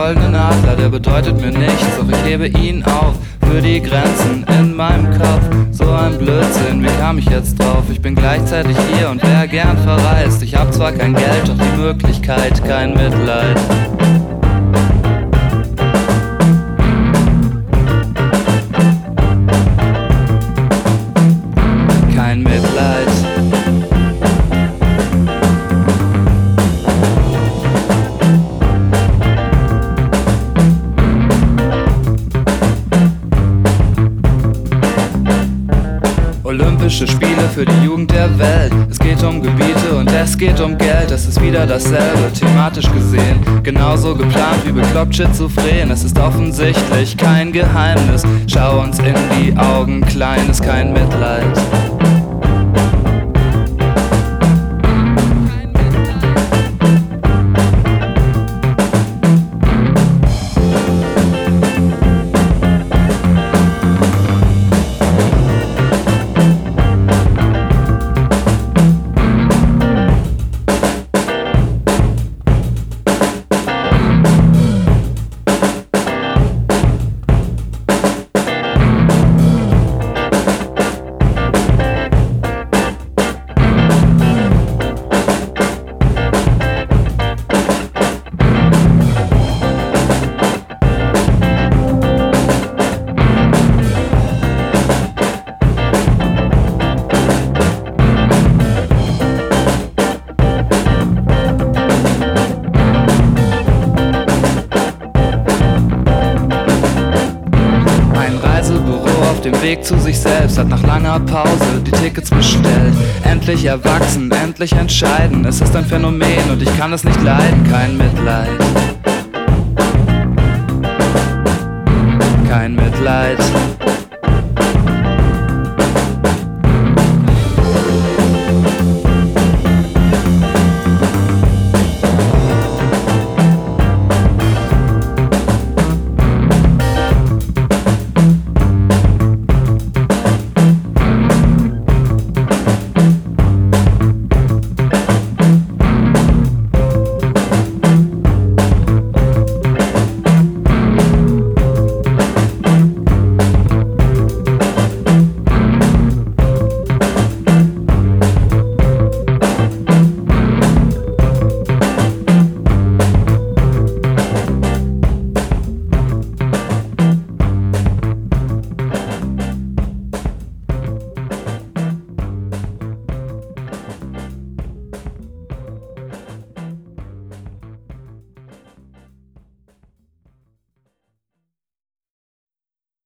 goldenen Adler, der bedeutet mir nichts, doch ich hebe ihn auf für die Grenzen in meinem Kopf. So ein Blödsinn, wie kam ich jetzt drauf? Ich bin gleichzeitig hier und wär gern verreist. Ich hab zwar kein Geld, doch die Möglichkeit, kein Mitleid. Kein Mitleid. Olympische Spiele für die Jugend der Welt. Es geht um Gebiete und es geht um Geld. Es ist wieder dasselbe, thematisch gesehen. Genauso geplant wie bekloppt schizophren. Es ist offensichtlich kein Geheimnis. Schau uns in die Augen, kleines, kein Mitleid. Auf dem Weg zu sich selbst, hat nach langer Pause die Tickets bestellt. Endlich erwachsen, endlich entscheiden. Es ist ein Phänomen und ich kann es nicht leiden, kein Mitleid.